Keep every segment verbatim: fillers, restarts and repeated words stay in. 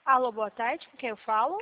Alô, boa tarde, com quem eu falo?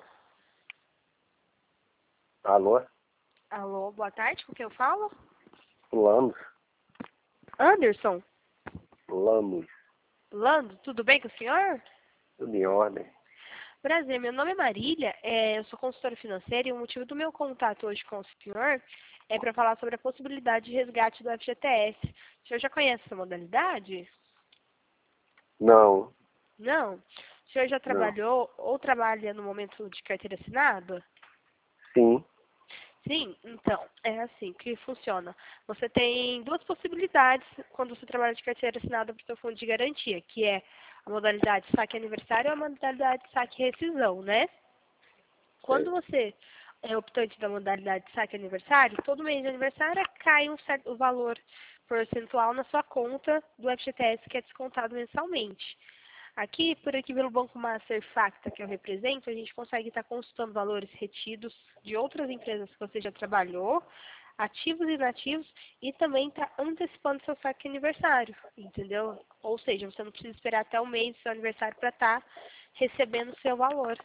Alô? Alô, boa tarde, com quem eu falo? Lamos? Anderson? Lamos. Lando, tudo bem com o senhor? Tudo em ordem. Prazer, meu nome é Marília, é, eu sou consultora financeira e o motivo do meu contato hoje com o senhor é para falar sobre a possibilidade de resgate do F G T S. O senhor já conhece essa modalidade? Não, Não? O senhor já não. trabalhou ou trabalha no momento de carteira assinada? Sim, Sim, então, é assim que funciona. Você tem duas possibilidades quando você trabalha de carteira assinada para o seu fundo de garantia, que é a modalidade saque aniversário e a modalidade saque rescisão, né? Quando sei. você é optante da modalidade saque aniversário, todo mês de aniversário cai um certo valor percentual na sua conta do F G T S que é descontado mensalmente. Aqui, por aqui pelo Banco Master Facta, que eu represento, a gente consegue estar consultando valores retidos de outras empresas que você já trabalhou, ativos e inativos, e também está antecipando seu saque aniversário, entendeu? Ou seja, você não precisa esperar até o mês do seu aniversário para estar recebendo o seu valor.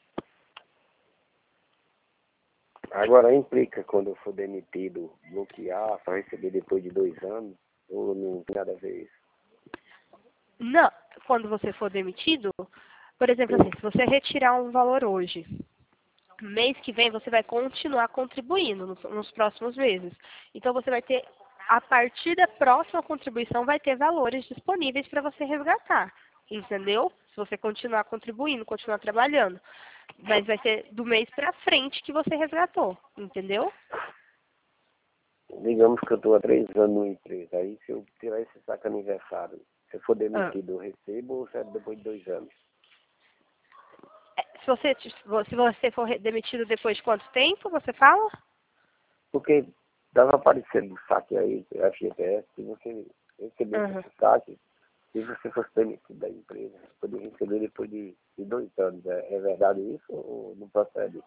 Agora implica quando eu for demitido, bloquear para receber depois de dois anos, ou não tem nada a ver isso? Não, quando você for demitido, por exemplo, Sim, assim, se você retirar um valor hoje, mês que vem você vai continuar contribuindo nos, nos próximos meses. Então você vai ter, a partir da próxima contribuição, vai ter valores disponíveis para você resgatar. Entendeu? Se você continuar contribuindo, continuar trabalhando. Mas vai ser do mês para frente que você resgatou. Entendeu? digamos que eu estou há três anos numa empresa, aí se eu tirar esse saco aniversário, se eu for Ah. demitido, eu recebo ou recebo depois de dois anos? É, Se você, se você for demitido depois de quanto tempo, você fala? Porque estava aparecendo saque aí, F G T S, se você recebesse Aham. esse saque, se você fosse demitido da empresa, poderia receber depois de, de dois anos. É, é verdade isso ou não procede?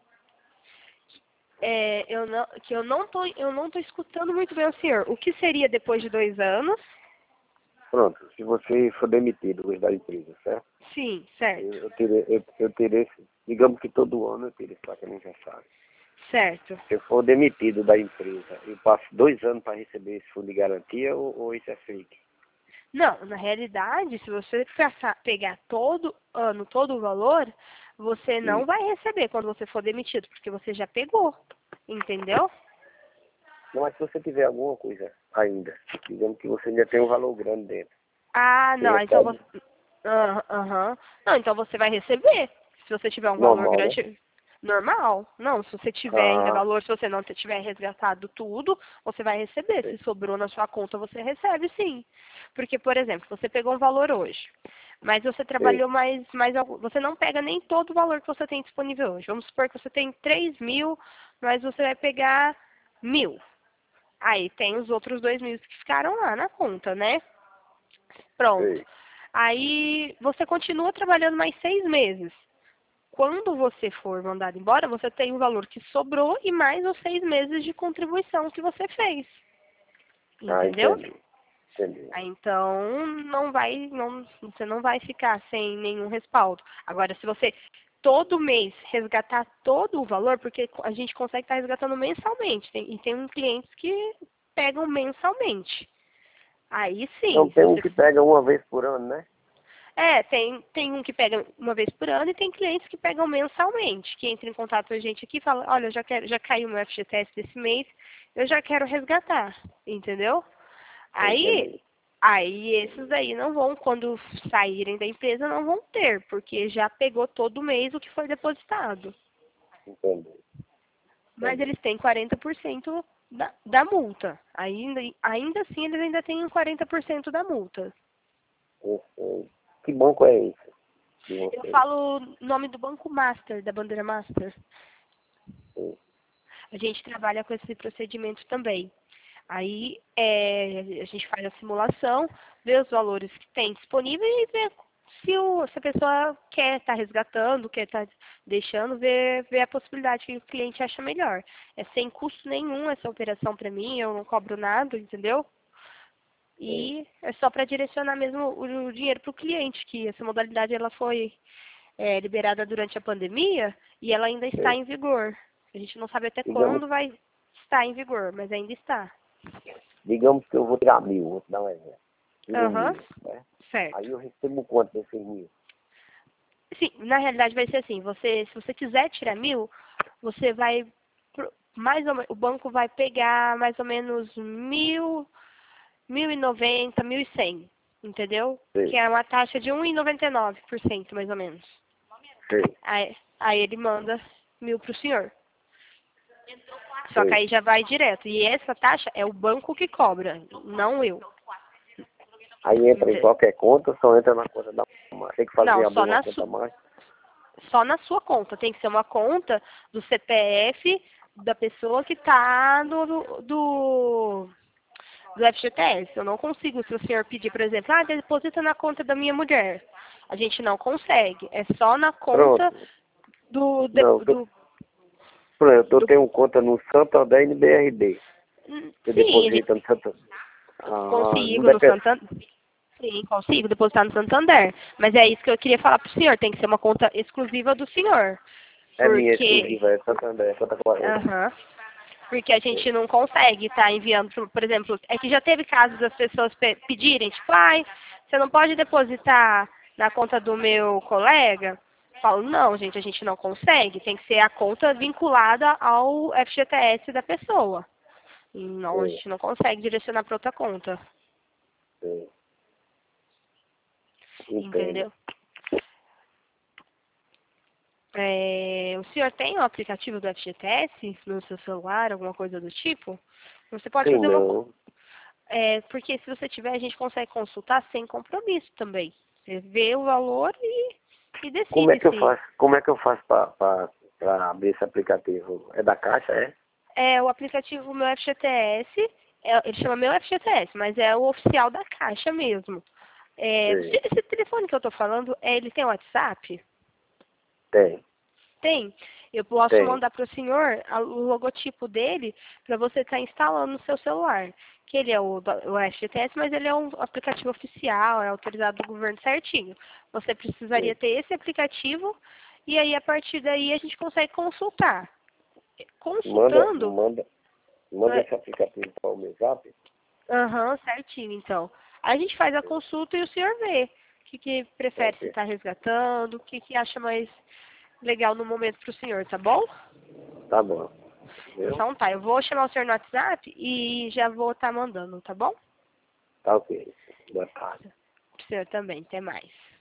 É, eu não, que eu não tô, eu não tô escutando muito bem o senhor. O que seria depois de dois anos? Pronto, se você for demitido hoje da empresa, certo? Sim, certo, Eu, eu, terei, eu, eu terei, esse- digamos que todo ano eu terei esse saque aniversário. certo. Se eu for demitido da empresa, eu passo dois anos para receber esse fundo de garantia ou, ou isso é fake? Não, na realidade, se você passar- pegar todo ano, todo o valor, você não Sim. vai receber quando você for demitido, porque você já pegou, entendeu? Não, mas se você tiver alguma coisa ainda, digamos que você ainda tem um valor grande dentro, Ah, você não, então recebe você. Ah, Aham. Não, então você vai receber. Se você tiver um valor normal, né? grande, normal. Não, se você tiver ainda Ah, valor, se você não tiver resgatado tudo, você vai receber. Se sei. sobrou na sua conta, você recebe sim. Porque, por exemplo, você pegou um valor hoje, mas você Sei. trabalhou mais, mais algum. Você não pega nem todo o valor que você tem disponível hoje. Vamos supor que você tem três mil, mas você vai pegar mil. Aí tem os outros dois mil que ficaram lá na conta, né? Pronto. Sei. Aí você continua trabalhando mais seis meses. Quando você for mandado embora, você tem o valor que sobrou e mais os seis meses de contribuição que você fez. Ah, Entendeu? entendi. Entendi. Aí, então não vai, não, você não vai ficar sem nenhum respaldo. Agora, se você todo mês resgatar todo o valor, porque a gente consegue estar resgatando mensalmente, tem- e tem um clientes que pegam mensalmente. Aí Então sim, se tem um você que pega uma vez por ano, né? É, tem, tem um que pega uma vez por ano e tem clientes que pegam mensalmente, que entram em contato com a gente aqui e falam, olha, eu já quero, já caiu meu F G T S desse mês, eu já quero resgatar, entendeu? Eu Aí, entendi. aí esses aí não vão, quando saírem da empresa, não vão ter, porque já pegou todo mês o que foi depositado. Entendi. Mas Entendi. eles têm quarenta por cento da, da multa. Ainda, ainda assim, eles ainda têm quarenta por cento da multa. Eu sei. Que banco é esse de Eu vocês? falo o nome do Banco Master, da bandeira Master. Sim. A gente trabalha com esse procedimento também. Aí é, a gente faz a simulação, vê os valores que tem disponível e vê se, o, se a pessoa quer estar resgatando, quer estar deixando, ver, ver a possibilidade que o cliente acha melhor. É sem custo nenhum essa operação para mim, eu não cobro nada, entendeu? Sim. E é só para direcionar mesmo o, o dinheiro para o cliente, que essa modalidade ela foi é, liberada durante a pandemia e ela ainda está Sim. em vigor. A gente não sabe até Digamos, quando vai estar em vigor, mas ainda está. digamos que eu vou tirar mil, vou te dar um exemplo. Tiro Aham, mil, né? certo. Aí eu recebo quanto desses mil? Sim, na realidade vai ser assim, você, se você quiser tirar mil, você vai, pro- mais ou menos, o banco vai pegar mais ou menos mil, mil e noventa, mil e cem, entendeu? Sei, Que é uma taxa de um vírgula noventa e nove por cento, mais ou menos. sei, Aí, aí ele manda mil para o senhor. Só que sei. aí já vai direto. E essa taxa é o banco que cobra, não eu. Aí entra em Ente- qualquer conta, só entra na conta da mãe. Tem que fazer Não, abrir só uma na, conta su, mais. só na sua conta. Tem que ser uma conta do C P F da pessoa que está do, do, do F G T S. Eu não consigo, se o senhor pedir, por exemplo, ah, deposita na conta da minha mulher. A gente não consegue. É só na conta Pronto. do... de- Não, tô, do, pronto, eu do tenho conta no Santander e no B R D. hum, Você sim, a gente deposita no Santander. Ah, não consigo no depende. Santander. Sim, consigo depositar no Santander. Mas é isso que eu queria falar pro senhor. Tem que ser uma conta exclusiva do senhor. É minha Porque... exclusiva, é Santander, é conta corrente. Aham. Porque a gente não consegue estar enviando, pro- por exemplo, é que já teve casos das pessoas pe- pedirem, tipo, ai, você não pode depositar na conta do meu colega? Eu falo, não, gente, a gente não consegue. Tem que ser a conta vinculada ao F G T S da pessoa. E não, a Sim, gente não consegue direcionar para outra conta. sim. Entendo. Entendeu? É, o senhor tem o aplicativo do F G T S no seu celular, alguma coisa do tipo? Você pode Sim, fazer uma, não. é, porque se você tiver, a gente consegue consultar sem compromisso também. Você vê o valor e, e Como é decide que eu se faço? Como é que eu faço para abrir esse aplicativo? É da Caixa, é? é o aplicativo Meu F G T S, é, ele chama Meu F G T S, mas é o oficial da Caixa mesmo. É, Sim, esse, esse telefone que eu estou falando, é, ele tem WhatsApp? tem, Tem. Eu posso tem. mandar para o senhor a- o logotipo dele para você estar instalando no seu celular. Que ele é o, da- o F G T S, mas ele é um aplicativo oficial, é autorizado do governo certinho. Você precisaria Sim. ter esse aplicativo e aí a partir daí a gente consegue consultar. Manda, Consultando, manda, manda é, esse aplicativo para o meu zap. aham, certinho, então. Aí a gente faz a consulta e o senhor vê o que, que prefere se Ok. está resgatando, o que, que acha mais legal no momento para o senhor, tá bom? Tá bom. Viu? Então tá, eu vou chamar o senhor no WhatsApp e já vou estar mandando, tá bom? Tá ok. Boa tarde. Pro senhor também, até mais.